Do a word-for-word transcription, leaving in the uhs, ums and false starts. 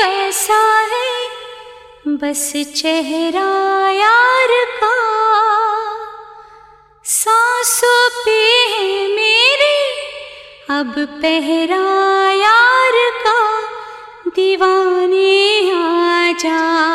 कैसा है बस चेहरा यार का, सांसों पे है मेरे अब पहरा यार का, दीवाने आ जा।